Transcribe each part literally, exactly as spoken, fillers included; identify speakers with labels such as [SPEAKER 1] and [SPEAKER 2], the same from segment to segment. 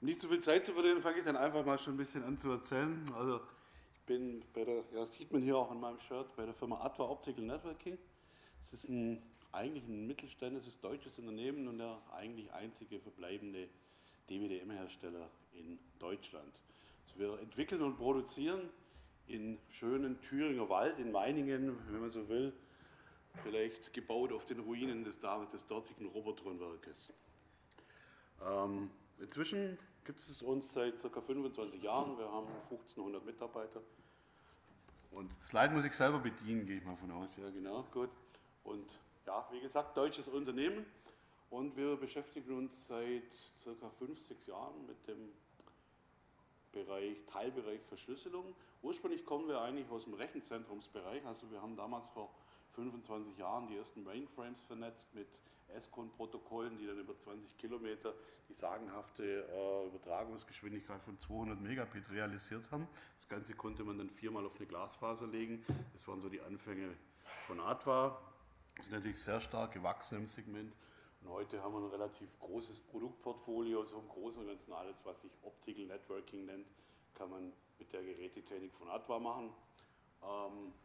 [SPEAKER 1] Um nicht zu viel Zeit zu verlieren, fange ich dann einfach mal schon ein bisschen an zu erzählen. Also ich bin bei der, ja, das sieht man hier auch an meinem Shirt, bei der Firma Adva Optical Networking. Es ist ein, eigentlich ein mittelständisches deutsches Unternehmen und der eigentlich einzige verbleibende D W D M-Hersteller in Deutschland. Also wir entwickeln und produzieren in schönen Thüringer Wald, in Meiningen, wenn man so will, vielleicht gebaut auf den Ruinen des, des dortigen Robotronwerkes. Ähm, inzwischen gibt es uns seit ca. fünfundzwanzig Jahren, wir haben fünfzehnhundert Mitarbeiter. Und das Slide muss ich selber bedienen, gehe ich mal von aus. Ja, genau, gut. Und ja, wie gesagt, deutsches Unternehmen. Und wir beschäftigen uns seit ca. fünf, sechs Jahren mit dem Bereich, Teilbereich Verschlüsselung. Ursprünglich kommen wir eigentlich aus dem Rechenzentrumsbereich. Also wir haben damals vor fünfundzwanzig Jahren die ersten Mainframes vernetzt mit S C O N-Protokollen, die dann über zwanzig Kilometer die sagenhafte äh, Übertragungsgeschwindigkeit von zweihundert Megabit realisiert haben. Das Ganze konnte man dann viermal auf eine Glasfaser legen. Das waren so die Anfänge von Adva. Das ist natürlich sehr stark gewachsen im Segment. Und heute haben wir ein relativ großes Produktportfolio, so im Großen und Ganzen alles, was sich Optical Networking nennt, kann man mit der Gerätetechnik von Adva machen. Ähm,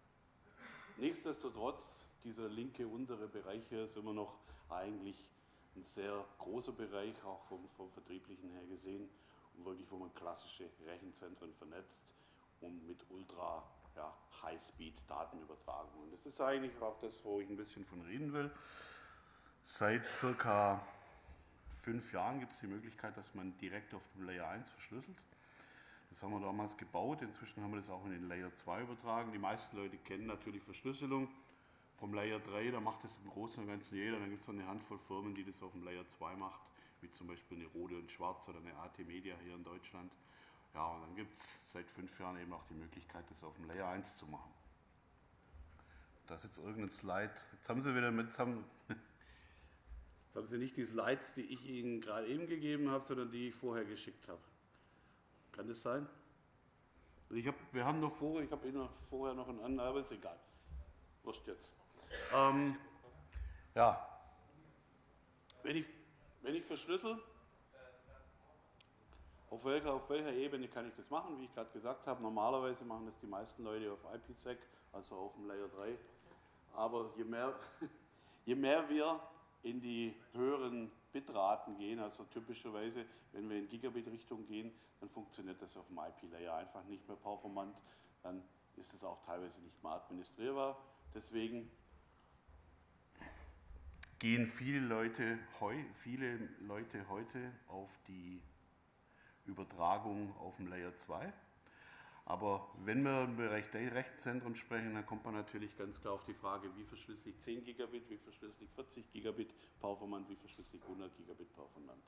[SPEAKER 1] nichtsdestotrotz, dieser linke untere Bereich hier ist immer noch eigentlich ein sehr großer Bereich, auch vom, vom Vertrieblichen her gesehen, und wirklich, wo man klassische Rechenzentren vernetzt und mit ultra ja, High-Speed-Datenübertragung. Und das ist eigentlich auch das, wo ich ein bisschen von reden will. Seit circa fünf Jahren gibt es die Möglichkeit, dass man direkt auf dem Layer eins verschlüsselt. Das haben wir damals gebaut, inzwischen haben wir das auch in den Layer zwei übertragen. Die meisten Leute kennen natürlich Verschlüsselung vom Layer drei, da macht das im Großen und Ganzen jeder. Dann gibt es noch eine Handvoll Firmen, die das auf dem Layer zwei macht, wie zum Beispiel eine Rode und Schwarz oder eine A T Media hier in Deutschland. Ja, und dann gibt es seit fünf Jahren eben auch die Möglichkeit, das auf dem Layer eins zu machen. Da ist jetzt irgendein Slide. Jetzt haben Sie wieder mit... Jetzt haben, jetzt haben Sie nicht die Slides, die ich Ihnen gerade eben gegeben habe, sondern die ich vorher geschickt habe. Kann das sein? Also ich hab, wir haben noch vorher, ich habe Ihnen vorher noch einen anderen, aber ist egal. Wurscht jetzt. Ähm, ja, wenn ich, wenn ich verschlüssel, auf welcher, auf welcher Ebene kann ich das machen? Wie ich gerade gesagt habe, normalerweise machen das die meisten Leute auf I P sec, also auf dem Layer drei. Aber je mehr, je mehr wir in die höheren Bitraten gehen, also typischerweise, wenn wir in Gigabit-Richtung gehen, dann funktioniert das auf dem I P-Layer einfach nicht mehr performant, dann ist es auch teilweise nicht mehr administrierbar. Deswegen gehen viele Leute, viele Leute heute auf die Übertragung auf dem Layer zwei. Aber wenn wir im Bereich der Rechenzentren sprechen, dann kommt man natürlich ganz klar auf die Frage, wie verschlüssel ich zehn Gigabit, wie verschlüssel ich vierzig Gigabit performant, wie verschlüssel ich hundert Gigabit performant.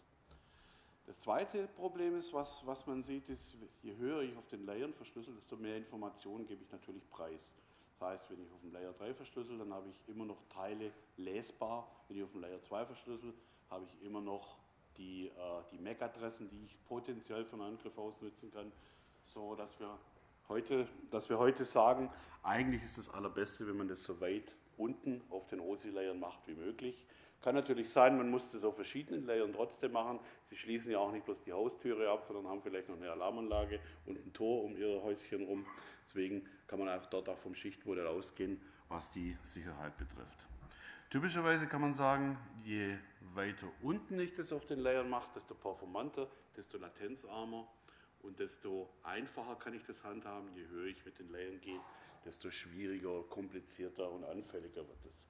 [SPEAKER 1] Das zweite Problem ist, was, was man sieht, ist, je höher ich auf den Layern verschlüssel, desto mehr Informationen gebe ich natürlich preis. Das heißt, wenn ich auf dem Layer drei verschlüssel, dann habe ich immer noch Teile lesbar. Wenn ich auf dem Layer zwei verschlüssel, habe ich immer noch die, äh, die M A C-Adressen, die ich potenziell von Angriff ausnutzen kann, so dass wir heute, dass wir heute sagen, eigentlich ist das Allerbeste, wenn man das so weit unten auf den O S I-Layern macht wie möglich. Kann natürlich sein, man muss das auf verschiedenen Layern trotzdem machen. Sie schließen ja auch nicht bloß die Haustüre ab, sondern haben vielleicht noch eine Alarmanlage und ein Tor um ihr Häuschen rum. Deswegen kann man einfach dort auch vom Schichtmodell ausgehen, was die Sicherheit betrifft. Typischerweise kann man sagen, je weiter unten ich das auf den Layern mache, desto performanter, desto latenzarmer und desto einfacher kann ich das handhaben. Je höher ich mit den Layern gehe, desto schwieriger, komplizierter und anfälliger wird es.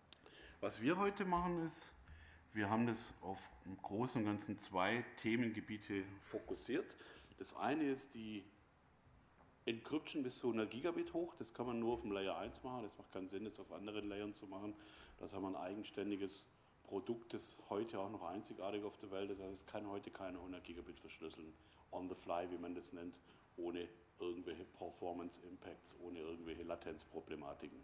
[SPEAKER 1] Was wir heute machen ist, wir haben das auf im Großen und Ganzen zwei Themengebiete fokussiert. Das eine ist die Encryption bis hundert Gigabit hoch, das kann man nur auf dem Layer eins machen, das macht keinen Sinn, das auf anderen Layern zu machen. Das haben wir ein eigenständiges Produkt, das heute auch noch einzigartig auf der Welt ist. Also es kann heute keine hundert Gigabit verschlüsseln, on the fly, wie man das nennt, ohne irgendwelche Performance Impacts, ohne irgendwelche Latenzproblematiken.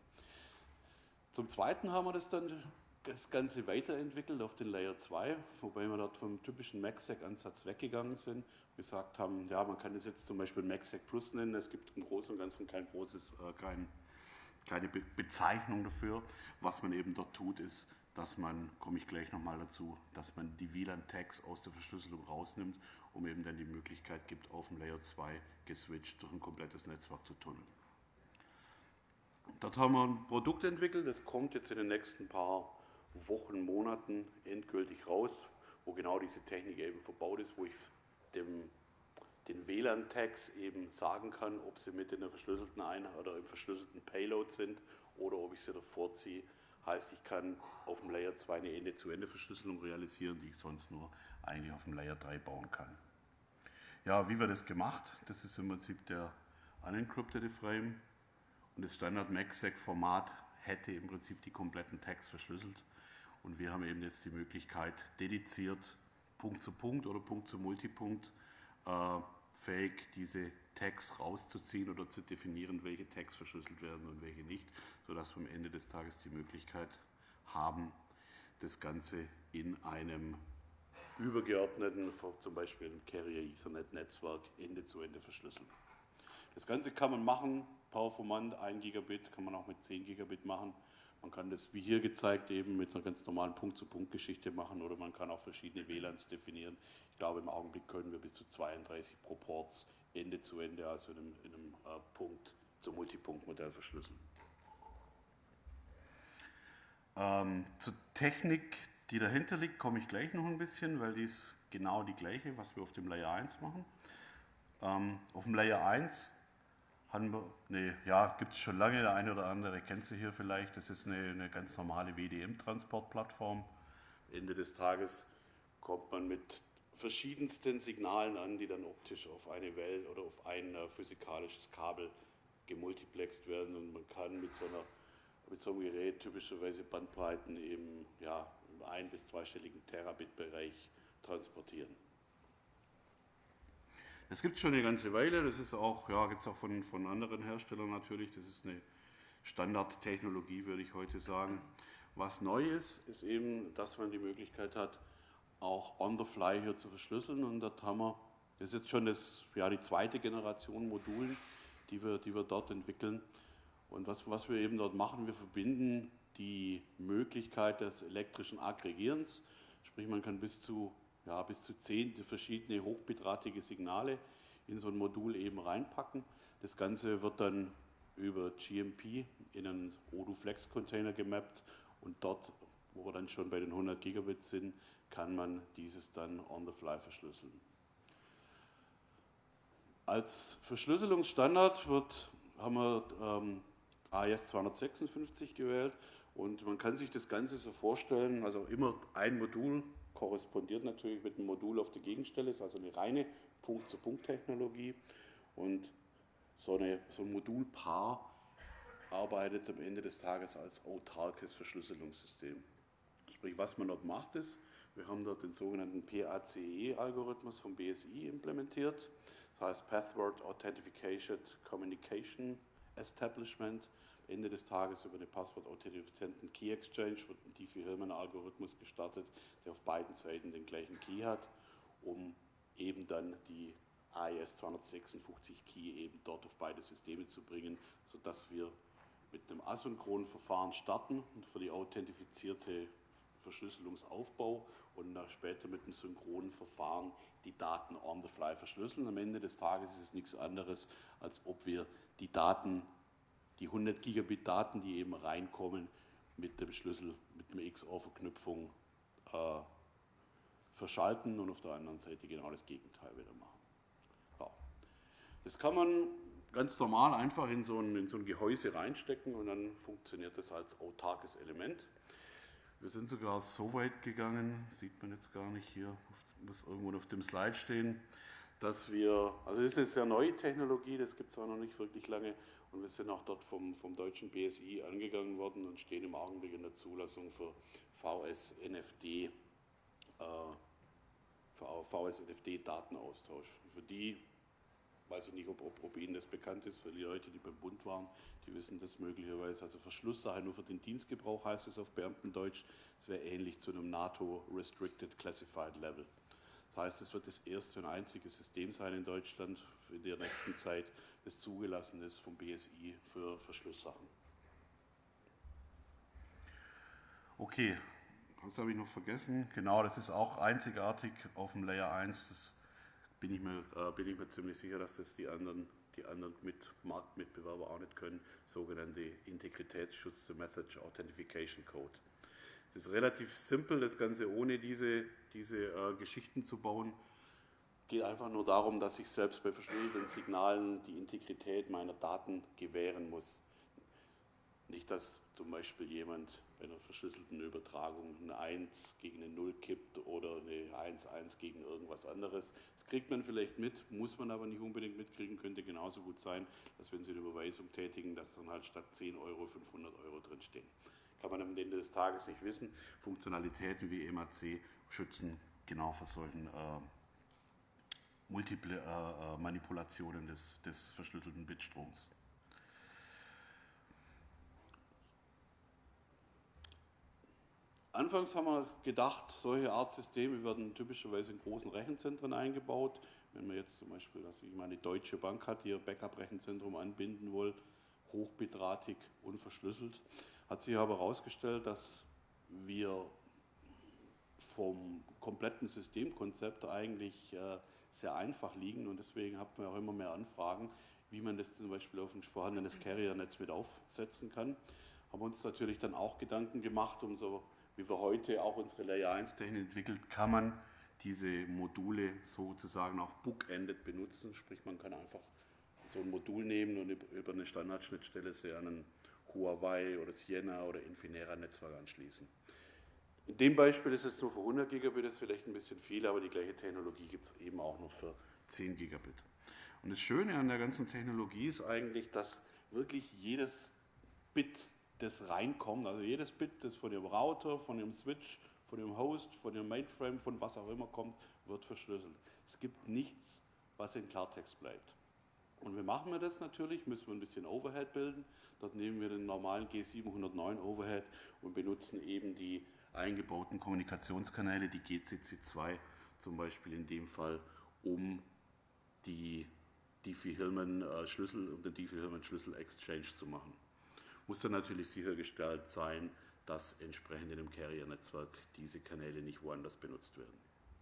[SPEAKER 1] Zum Zweiten haben wir das dann das Ganze weiterentwickelt auf den Layer zwei, wobei wir dort vom typischen M A C sec-Ansatz weggegangen sind, gesagt haben, ja, man kann das jetzt zum Beispiel M A C sec Plus nennen, es gibt im Großen und Ganzen kein großes, äh, kein, keine Be Bezeichnung dafür. Was man eben dort tut, ist, dass man, komme ich gleich nochmal dazu, dass man die W L A N-Tags aus der Verschlüsselung rausnimmt, um eben dann die Möglichkeit gibt, auf dem Layer zwei geswitcht durch ein komplettes Netzwerk zu tunneln. Dort haben wir ein Produkt entwickelt, das kommt jetzt in den nächsten paar Wochen, Monaten endgültig raus, wo genau diese Technik eben verbaut ist, wo ich dem, den W L A N-Tags eben sagen kann, ob sie mit in der verschlüsselten Einheit oder im verschlüsselten Payload sind oder ob ich sie davor ziehe. Heißt, ich kann auf dem Layer zwei eine Ende-zu-Ende-Verschlüsselung realisieren, die ich sonst nur eigentlich auf dem Layer drei bauen kann. Ja, wie wird das gemacht? Das ist im Prinzip der unencryptete Frame und das Standard MACsec-Format hätte im Prinzip die kompletten Tags verschlüsselt und wir haben eben jetzt die Möglichkeit, dediziert Punkt zu Punkt oder Punkt zu Multipunkt äh, fähig diese Tags rauszuziehen oder zu definieren, welche Tags verschlüsselt werden und welche nicht, sodass wir am Ende des Tages die Möglichkeit haben, das Ganze in einem übergeordneten, zum Beispiel im Carrier-Ethernet-Netzwerk, Ende zu Ende verschlüsseln. Das Ganze kann man machen, performant, ein Gigabit, kann man auch mit zehn Gigabit machen. Man kann das, wie hier gezeigt, eben mit einer ganz normalen Punkt-zu-Punkt-Geschichte machen oder man kann auch verschiedene W L A Ns definieren. Ich glaube, im Augenblick können wir bis zu zweiunddreißig pro Ports Ende zu Ende, also in einem, in einem äh, Punkt- zu Multipunkt-Modell verschlüsseln. Ähm, zur Technik, die dahinter liegt, komme ich gleich noch ein bisschen, weil die ist genau die gleiche, was wir auf dem Layer eins machen. Ähm, auf dem Layer eins haben wir, nee, ja, gibt es schon lange, der eine oder andere kennt sie hier vielleicht, das ist eine, eine ganz normale W D M-Transportplattform. Ende des Tages kommt man mit verschiedensten Signalen an, die dann optisch auf eine Welle oder auf ein äh, physikalisches Kabel gemultiplext werden und man kann mit so, einer, mit so einem Gerät typischerweise Bandbreiten eben ja, im ein- bis zweistelligen Terabit-Bereich transportieren. Das gibt es schon eine ganze Weile, das ist auch, ja, gibt es auch von, von anderen Herstellern natürlich, das ist eine Standardtechnologie, würde ich heute sagen. Was neu ist, ist eben, dass man die Möglichkeit hat, auch on the fly hier zu verschlüsseln und dort haben wir, das ist jetzt schon das, ja, die zweite Generation Modulen, die wir, die wir dort entwickeln und was, was wir eben dort machen, wir verbinden die Möglichkeit des elektrischen Aggregierens, sprich man kann bis zu Ja, bis zu zehn verschiedene hochbitratige Signale in so ein Modul eben reinpacken. Das Ganze wird dann über G M P in einen Odoo-Flex-Container gemappt und dort, wo wir dann schon bei den hundert Gigabit sind, kann man dieses dann on the fly verschlüsseln. Als Verschlüsselungsstandard wird, haben wir ähm, A E S zweihundertsechsundfünfzig gewählt und man kann sich das Ganze so vorstellen, also immer ein Modul korrespondiert natürlich mit einem Modul auf der Gegenstelle, ist also eine reine Punkt-zu-Punkt-Technologie und so, eine, so ein Modulpaar arbeitet am Ende des Tages als autarkes Verschlüsselungssystem. Sprich, was man dort macht ist, wir haben dort den sogenannten P A C E-Algorithmus vom B S I implementiert, das heißt Pathword Authentication Communication Establishment. Ende des Tages über eine Passwort-authentifizienten Key Exchange wird ein Diffie-Hellman-Algorithmus gestartet, der auf beiden Seiten den gleichen Key hat, um eben dann die A E S zweihundertsechsundfünfzig Key eben dort auf beide Systeme zu bringen, sodass wir mit einem asynchronen Verfahren starten und für die authentifizierte Verschlüsselungsaufbau und nach später mit einem synchronen Verfahren die Daten on the fly verschlüsseln. Am Ende des Tages ist es nichts anderes, als ob wir die Daten die hundert Gigabit Daten, die eben reinkommen, mit dem Schlüssel, mit einer X O R-Verknüpfung äh, verschalten und auf der anderen Seite genau das Gegenteil wieder machen. Ja. Das kann man ganz normal einfach in so, ein, in so ein Gehäuse reinstecken und dann funktioniert das als autarkes Element. Wir sind sogar so weit gegangen, sieht man jetzt gar nicht hier, muss irgendwo auf dem Slide stehen, dass wir, also das ist eine sehr neue Technologie, das gibt es auch noch nicht wirklich lange und wir sind auch dort vom, vom deutschen B S I angegangen worden und stehen im Augenblick in der Zulassung für V S N F D, äh, V S N F D-Datenaustausch. Für die, weiß ich nicht, ob, ob, ob Ihnen das bekannt ist, für die Leute, die beim Bund waren, die wissen das möglicherweise. Also Verschlusssache nur für den Dienstgebrauch heißt es auf Beamtendeutsch, es wäre ähnlich zu einem NATO Restricted Classified Level. Das heißt, es wird das erste und einzige System sein in Deutschland in der nächsten Zeit, das zugelassen ist vom B S I für Verschlusssachen. Okay, was habe ich noch vergessen? Genau, das ist auch einzigartig auf dem Layer eins. Das bin ich mir, äh, bin ich mir ziemlich sicher, dass das die anderen, die anderen mit Marktmitbewerber auch nicht können. Sogenannte Integritätsschutz, the Method Authentication Code. Es ist relativ simpel, das Ganze ohne diese, diese äh, Geschichten zu bauen. Geht einfach nur darum, dass ich selbst bei verschlüsselten Signalen die Integrität meiner Daten gewähren muss. Nicht, dass zum Beispiel jemand bei einer verschlüsselten Übertragung eine eins gegen eine null kippt oder eine eins eins gegen irgendwas anderes. Das kriegt man vielleicht mit, muss man aber nicht unbedingt mitkriegen, könnte genauso gut sein, dass wenn Sie eine Überweisung tätigen, dass dann halt statt zehn Euro fünfhundert Euro drinstehen. Kann man am Ende des Tages nicht wissen. Funktionalitäten wie M A C schützen genau vor solchen äh, multiple äh, Manipulationen des, des verschlüsselten Bitstroms. Anfangs haben wir gedacht, solche Art Systeme werden typischerweise in großen Rechenzentren eingebaut. Wenn man jetzt zum Beispiel, dass ich meine Deutsche Bank hat, ihr Backup-Rechenzentrum anbinden will, hochbitratig, unverschlüsselt, hat sich aber herausgestellt, dass wir vom kompletten Systemkonzept eigentlich äh, sehr einfach liegen und deswegen haben wir auch immer mehr Anfragen, wie man das zum Beispiel auf ein vorhandenes Carrier-Netz mit aufsetzen kann. Haben uns natürlich dann auch Gedanken gemacht, um so wie wir heute auch unsere Layer eins Technik entwickelt, kann man diese Module sozusagen auch bookended benutzen, sprich man kann einfach so ein Modul nehmen und über eine Standardschnittstelle sie an ein Huawei oder Siena oder Infinera Netzwerk anschließen. In dem Beispiel ist es nur für hundert Gigabit, das ist vielleicht ein bisschen viel, aber die gleiche Technologie gibt es eben auch noch für zehn Gigabit. Und das Schöne an der ganzen Technologie ist eigentlich, dass wirklich jedes Bit, das reinkommt, also jedes Bit, das von Ihrem Router, von Ihrem Switch, von Ihrem Host, von Ihrem Mainframe, von was auch immer kommt, wird verschlüsselt. Es gibt nichts, was in Klartext bleibt. Und wie machen wir das natürlich? Müssen wir ein bisschen Overhead bilden. Dort nehmen wir den normalen G siebenhundertneun Overhead und benutzen eben die eingebauten Kommunikationskanäle, die G C C zwei zum Beispiel in dem Fall, um die Diffie-Hellman-Schlüssel, um den Diffie-Hellman-Schlüssel-Exchange zu machen. Muss dann natürlich sichergestellt sein, dass entsprechend in dem Carrier-Netzwerk diese Kanäle nicht woanders benutzt werden.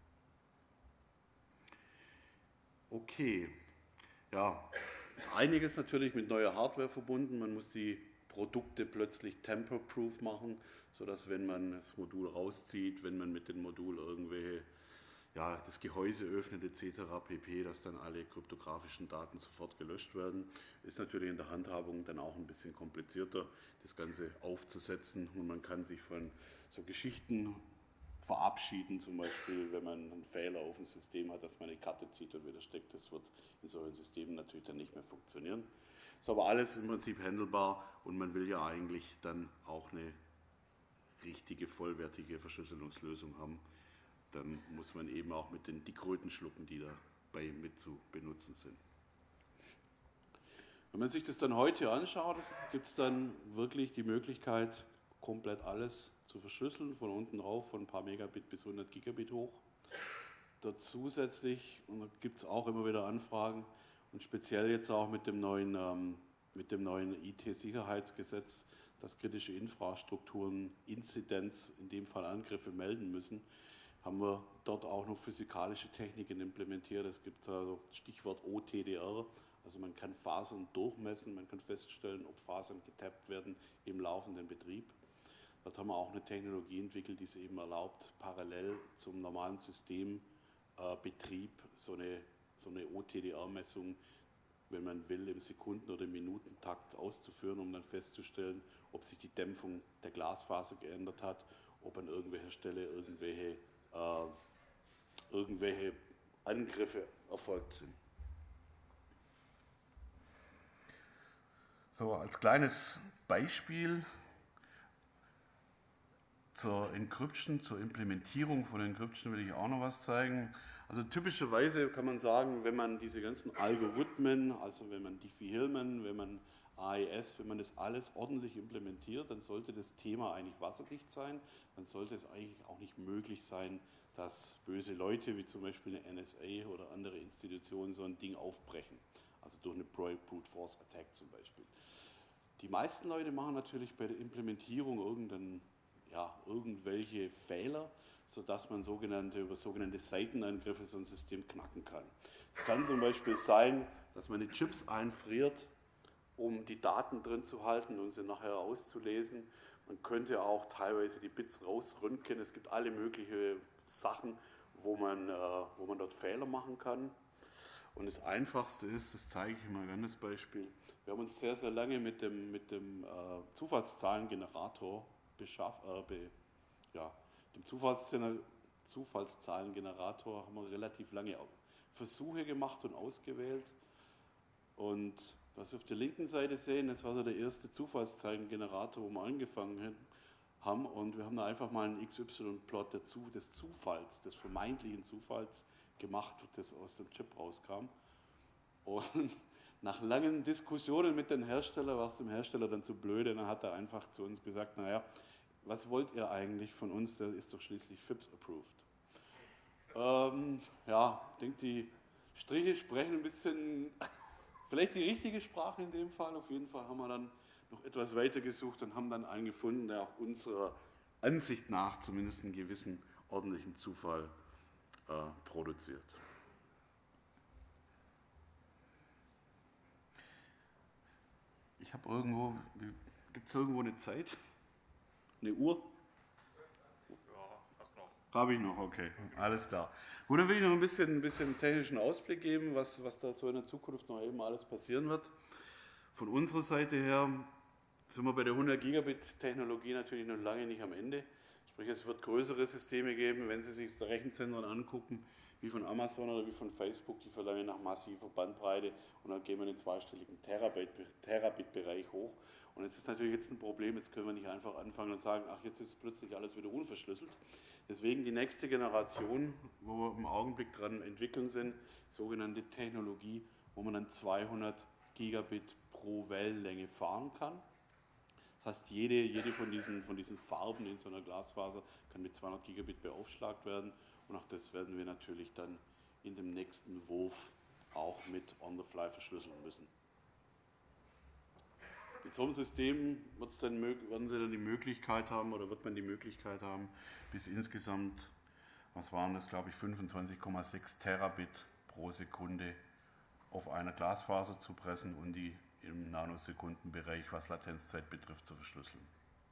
[SPEAKER 1] Okay, ja, ist einiges natürlich mit neuer Hardware verbunden. Man muss die Produkte plötzlich tamper-proof machen, sodass wenn man das Modul rauszieht, wenn man mit dem Modul irgendwelche, ja, das Gehäuse öffnet et cetera pp., dass dann alle kryptografischen Daten sofort gelöscht werden. Ist natürlich in der Handhabung dann auch ein bisschen komplizierter, das Ganze aufzusetzen und man kann sich von so Geschichten verabschieden, zum Beispiel, wenn man einen Fehler auf dem System hat, dass man eine Karte zieht und wieder steckt. Das wird in solchen Systemen natürlich dann nicht mehr funktionieren. Ist aber alles im Prinzip handelbar und man will ja eigentlich dann auch eine richtige, vollwertige Verschlüsselungslösung haben. Dann muss man eben auch mit den Dickröten schlucken, die dabei mit zu benutzen sind. Wenn man sich das dann heute anschaut, gibt es dann wirklich die Möglichkeit, komplett alles zu verschlüsseln, von unten rauf, von ein paar Megabit bis hundert Gigabit hoch. Dort zusätzlich, und da gibt es auch immer wieder Anfragen, und speziell jetzt auch mit dem neuen, ähm, mit dem neuen I T-Sicherheitsgesetz, dass kritische Infrastrukturen Inzidenz, in dem Fall Angriffe, melden müssen, haben wir dort auch noch physikalische Techniken implementiert. Es gibt also Stichwort O T D R, also man kann Fasern durchmessen, man kann feststellen, ob Fasern getappt werden im laufenden Betrieb. Dort haben wir auch eine Technologie entwickelt, die es eben erlaubt, parallel zum normalen Systembetrieb äh, so eine, so eine O T D R-Messung, wenn man will, im Sekunden- oder im Minutentakt auszuführen, um dann festzustellen, ob sich die Dämpfung der Glasfaser geändert hat, ob an irgendwelcher Stelle irgendwelche, äh, irgendwelche Angriffe erfolgt sind. So, als kleines Beispiel zur Encryption, zur Implementierung von Encryption will ich auch noch was zeigen. Also typischerweise kann man sagen, wenn man diese ganzen Algorithmen, also wenn man Diffie-Hellman, wenn man A E S, wenn man das alles ordentlich implementiert, dann sollte das Thema eigentlich wasserdicht sein. Dann sollte es eigentlich auch nicht möglich sein, dass böse Leute wie zum Beispiel eine N S A oder andere Institutionen so ein Ding aufbrechen. Also durch eine Brute Force Attack zum Beispiel. Die meisten Leute machen natürlich bei der Implementierung irgendeinen ja, irgendwelche Fehler, sodass man sogenannte, über sogenannte Seitenangriffe so ein System knacken kann. Es kann zum Beispiel sein, dass man die Chips einfriert, um die Daten drin zu halten und sie nachher auszulesen. Man könnte auch teilweise die Bits rausröntgen. Es gibt alle möglichen Sachen, wo man, äh, wo man dort Fehler machen kann. Und das Einfachste ist, das zeige ich mal ein ganzes Beispiel. Wir haben uns sehr, sehr lange mit dem, mit dem äh, Zufallszahlengenerator beschafft, äh, be, ja, dem Zufallszahlengenerator haben wir relativ lange Versuche gemacht und ausgewählt. Und was Sie auf der linken Seite sehen, das war so der erste Zufallszahlengenerator, wo wir angefangen haben. Und wir haben da einfach mal einen X Y-Plot des Zufalls, des vermeintlichen Zufalls gemacht, das aus dem Chip rauskam. Und nach langen Diskussionen mit den Herstellern war es dem Hersteller dann zu blöde. Dann hat er einfach zu uns gesagt, naja, was wollt ihr eigentlich von uns? Der ist doch schließlich F I P S-approved. Ähm, ja, ich denke, die Striche sprechen ein bisschen, vielleicht die richtige Sprache in dem Fall. Auf jeden Fall haben wir dann noch etwas weiter gesucht und haben dann einen gefunden, der auch unserer Ansicht nach zumindest einen gewissen ordentlichen Zufall äh, produziert. Ich habe irgendwo, gibt es irgendwo eine Zeit? Eine Uhr? Habe ich noch, okay, alles klar. Gut, dann will ich noch ein bisschen, ein bisschen technischen Ausblick geben, was, was da so in der Zukunft noch eben alles passieren wird. Von unserer Seite her sind wir bei der hundert Gigabit Technologie natürlich noch lange nicht am Ende. Sprich, es wird größere Systeme geben, wenn Sie sich die Rechenzentren angucken, wie von Amazon oder wie von Facebook, die verlangen nach massiver Bandbreite und dann gehen wir in den zweistelligen Terabit-Bereich hoch. Und jetzt ist natürlich jetzt ein Problem, jetzt können wir nicht einfach anfangen und sagen, ach, jetzt ist plötzlich alles wieder unverschlüsselt. Deswegen die nächste Generation, wo wir im Augenblick dran entwickeln sind, sogenannte Technologie, wo man dann zweihundert Gigabit pro Wellenlänge fahren kann. Das heißt, jede, jede von, diesen, von diesen Farben in so einer Glasfaser kann mit zweihundert Gigabit beaufschlagt werden und auch das werden wir natürlich dann in dem nächsten Wurf auch mit on-the-fly verschlüsseln müssen. Mit so einem System wird's dann, werden Sie dann die Möglichkeit haben oder wird man die Möglichkeit haben, bis insgesamt, was waren das, glaube ich, fünfundzwanzig Komma sechs Terabit pro Sekunde auf einer Glasfaser zu pressen und die im Nanosekundenbereich, was Latenzzeit betrifft, zu verschlüsseln.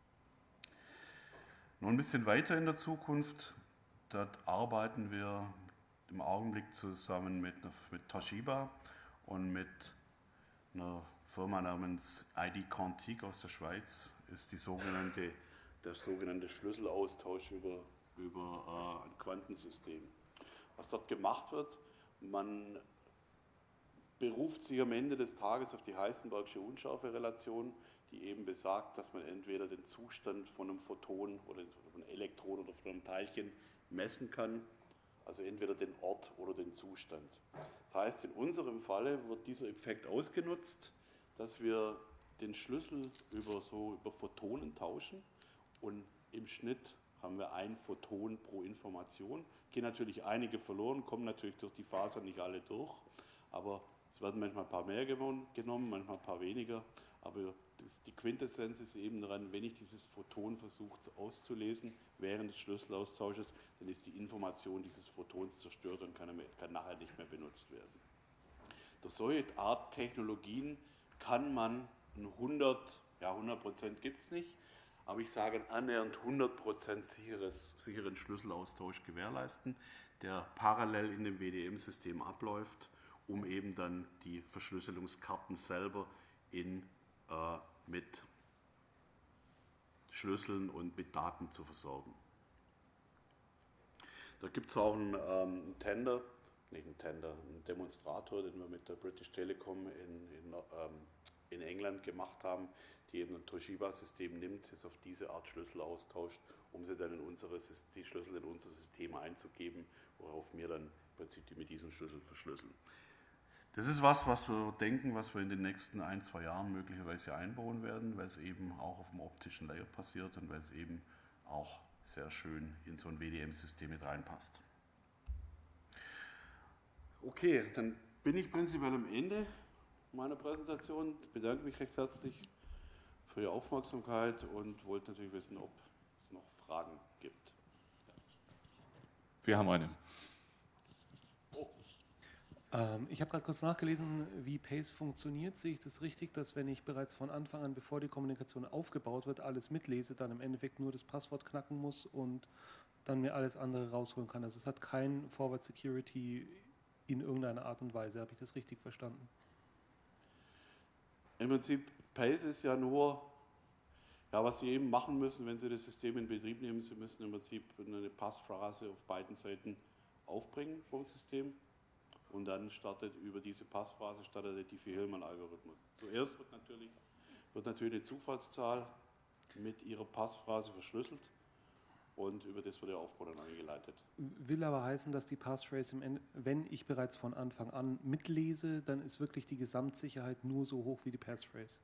[SPEAKER 1] Noch ein bisschen weiter in der Zukunft, dort arbeiten wir im Augenblick zusammen mit, mit Toshiba und mit einer Firma namens I D Quantique aus der Schweiz, ist die sogenannte, der sogenannte Schlüsselaustausch über, über äh, ein Quantensystem. Was dort gemacht wird, man beruft sich am Ende des Tages auf die Heisenbergsche Unschärferelation, die eben besagt, dass man entweder den Zustand von einem Photon oder von einem Elektron oder von einem Teilchen messen kann, also entweder den Ort oder den Zustand. Das heißt, in unserem Falle wird dieser Effekt ausgenutzt, dass wir den Schlüssel über, so, über Photonen tauschen und im Schnitt haben wir ein Photon pro Information. Gehen natürlich einige verloren, kommen natürlich durch die Faser nicht alle durch, aber es werden manchmal ein paar mehr genommen, manchmal ein paar weniger, aber das, die Quintessenz ist eben daran, wenn ich dieses Photon versuche auszulesen während des Schlüsselaustausches, dann ist die Information dieses Photons zerstört und kann, kann nachher nicht mehr benutzt werden. Durch solche Art Technologien kann man ein hundert, ja hundert Prozent gibt es nicht, aber ich sage annähernd hundert Prozent sicheres, sicheren Schlüsselaustausch gewährleisten, der parallel in dem W D M-System abläuft, um eben dann die Verschlüsselungskarten selber in, äh, mit Schlüsseln und mit Daten zu versorgen. Da gibt es auch einen, ähm, einen Tender, nicht einen Tender, einen Demonstrator, den wir mit der British Telecom in, in, ähm, in England gemacht haben, die eben ein Toshiba-System nimmt, es auf diese Art Schlüssel austauscht, um sie dann in unsere, die Schlüssel in unser System einzugeben, worauf wir dann im Prinzip die mit diesem Schlüssel verschlüsseln. Das ist was, was wir denken, was wir in den nächsten ein, zwei Jahren möglicherweise einbauen werden, weil es eben auch auf dem optischen Layer passiert und weil es eben auch sehr schön in so ein W D M-System mit reinpasst. Okay, dann bin ich prinzipiell am Ende meiner Präsentation. Ich bedanke mich recht herzlich für Ihre Aufmerksamkeit und wollte natürlich wissen, ob es noch Fragen gibt.
[SPEAKER 2] Wir haben eine.
[SPEAKER 3] Ähm, ich habe gerade kurz nachgelesen, wie Pace funktioniert. Sehe ich das richtig, dass wenn ich bereits von Anfang an, bevor die Kommunikation aufgebaut wird, alles mitlese, dann im Endeffekt nur das Passwort knacken muss und dann mir alles andere rausholen kann? Also es hat kein Forward Security in irgendeiner Art und Weise. Habe ich das richtig verstanden?
[SPEAKER 1] Im Prinzip, Pace ist ja nur, ja, was Sie eben machen müssen, wenn Sie das System in Betrieb nehmen, Sie müssen im Prinzip eine Passphrase auf beiden Seiten aufbringen vom System. Und dann startet über diese Passphrase startet der Diffie-Hellman-Algorithmus. Zuerst wird natürlich, wird natürlich eine Zufallszahl mit ihrer Passphrase verschlüsselt und über das wird der Aufbau dann eingeleitet.
[SPEAKER 3] Will aber heißen, dass die Passphrase, im Ende, wenn ich bereits von Anfang an mitlese, dann ist wirklich die Gesamtsicherheit nur so hoch wie die Passphrase.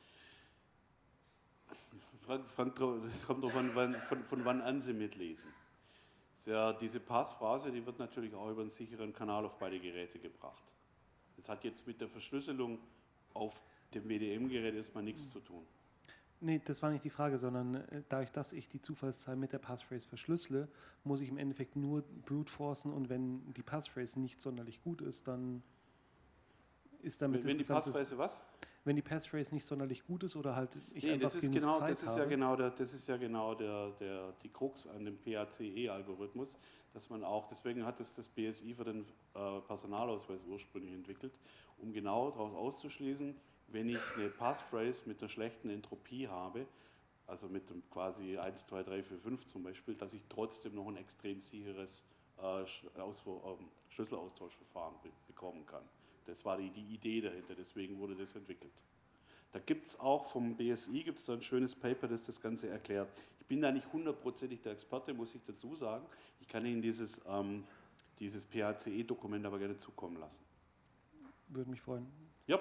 [SPEAKER 1] Frank, Frank, das kommt darauf an, wann, von, von wann an Sie mitlesen. Ja, diese Passphrase, die wird natürlich auch über einen sicheren Kanal auf beide Geräte gebracht. Das hat jetzt mit der Verschlüsselung auf dem W D M-Gerät erstmal nichts zu tun.
[SPEAKER 3] Nee, das war nicht die Frage, sondern äh, dadurch, dass ich die Zufallszahl mit der Passphrase verschlüssele, muss ich im Endeffekt nur brute forcen und wenn die Passphrase nicht sonderlich gut ist, dann ist damit
[SPEAKER 1] Wenn, wenn die
[SPEAKER 3] gesamte,
[SPEAKER 1] Passphrase was?
[SPEAKER 3] Wenn die Passphrase nicht sonderlich gut ist oder halt ich
[SPEAKER 1] nee,
[SPEAKER 3] einfach
[SPEAKER 1] das ist
[SPEAKER 3] genug
[SPEAKER 1] genau,
[SPEAKER 3] Zeit
[SPEAKER 1] das ist
[SPEAKER 3] habe.
[SPEAKER 1] ja genau der, das ist ja genau der, der, die Krux an dem P A C E-Algorithmus, dass man auch, deswegen hat es das B S I für den äh, Personalausweis ursprünglich entwickelt, um genau daraus auszuschließen, wenn ich eine Passphrase mit einer schlechten Entropie habe, also mit dem quasi eins, zwei, drei, vier, fünf zum Beispiel, dass ich trotzdem noch ein extrem sicheres äh, Schlüsselaustauschverfahren be bekommen kann. Das war die, die Idee dahinter, deswegen wurde das entwickelt. Da gibt es auch vom B S I gibt's da ein schönes Paper, das das Ganze erklärt. Ich bin da nicht hundertprozentig der Experte, muss ich dazu sagen. Ich kann Ihnen dieses, ähm, dieses P A C E-Dokument aber gerne zukommen lassen.
[SPEAKER 3] Würde mich freuen.
[SPEAKER 1] Ja.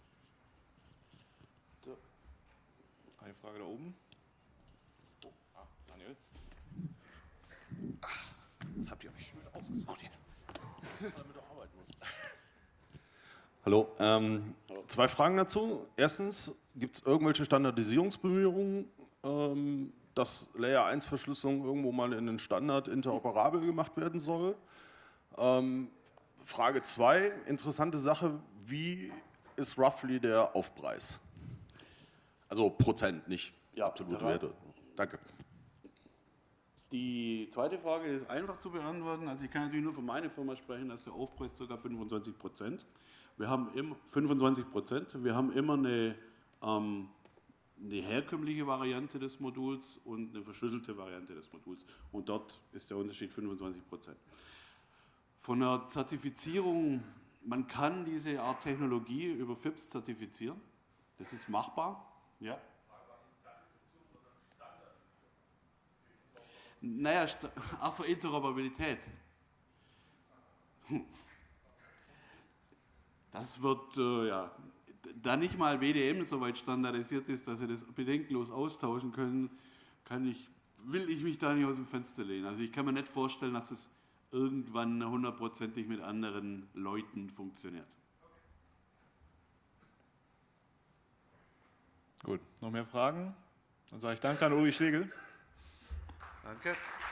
[SPEAKER 2] Eine Frage da oben. Oh, ah, Daniel. Ach, das habt ihr euch schön ausgesucht hier. Damit du arbeiten musst. Hallo, ähm, zwei Fragen dazu. Erstens, gibt es irgendwelche Standardisierungsbemühungen, ähm, dass Layer eins Verschlüsselung irgendwo mal in den Standard interoperabel gemacht werden soll? Ähm, Frage zwei, interessante Sache, wie ist roughly der Aufpreis? Also Prozent, nicht
[SPEAKER 1] Ja,
[SPEAKER 2] absolute Werte. Danke.
[SPEAKER 1] Die zweite Frage ist einfach zu beantworten. Also ich kann natürlich nur für meine Firma sprechen, dass der Aufpreis ca. fünfundzwanzig Prozent. Wir haben immer fünfundzwanzig Prozent. Wir haben immer eine, ähm, eine herkömmliche Variante des Moduls und eine verschlüsselte Variante des Moduls. Und dort ist der Unterschied fünfundzwanzig Prozent. Von der Zertifizierung, man kann diese Art Technologie über F I P S zertifizieren. Das ist machbar. Ja. Naja, auch für Interoperabilität. Das wird, äh, ja, da nicht mal W D M so weit standardisiert ist, dass Sie das bedenkenlos austauschen können, kann ich, will ich mich da nicht aus dem Fenster lehnen. Also ich kann mir nicht vorstellen, dass es irgendwann hundertprozentig mit anderen Leuten funktioniert.
[SPEAKER 2] Gut, noch mehr Fragen? Dann sage ich danke an Uli Schlegel.
[SPEAKER 1] Danke.